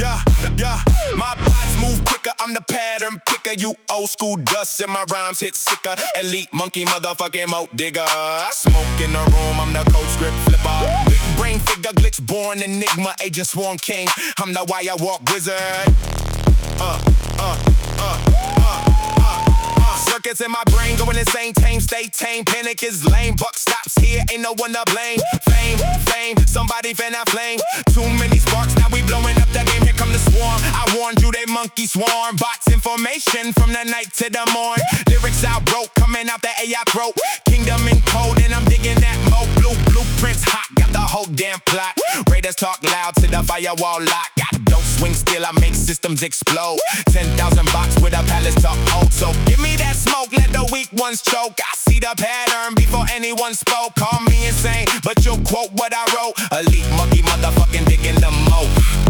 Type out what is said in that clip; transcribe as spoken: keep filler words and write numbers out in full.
Yeah, yeah, my thoughts move quicker, I'm the pattern picker. You old school dust and my rhymes hit sicker. Elite monkey motherfucking moat digger. Smoke in the room, I'm the code script flipper. Big brain figure, glitch born enigma, agent sworn king. I'm the wire walk wizard. Uh, uh, uh, uh, uh, uh. Circuits in my brain going insane, tame, stay tame. Panic is lame, buck stops here, ain't no one to blame. Fame, fame, somebody fan that flame. Too many sparks, now we blowing up the game. Here come the swarm, I warned you, they monkey swarm. Bots information from the night to the morn. Lyrics out broke, coming out the A I throat. Kingdom in code, and I'm digging that mo. Blue blueprints hot, got the whole damn plot. Raiders talk loud to the firewall lock. Don't swing still, I make systems explode. Ten thousand bots with a palace talk old. So give me that smoke, let the weak ones choke. I see the pattern before anyone spoke. Call me insane, but you'll quote what I wrote. Elite monkey motherfucking digging the mo.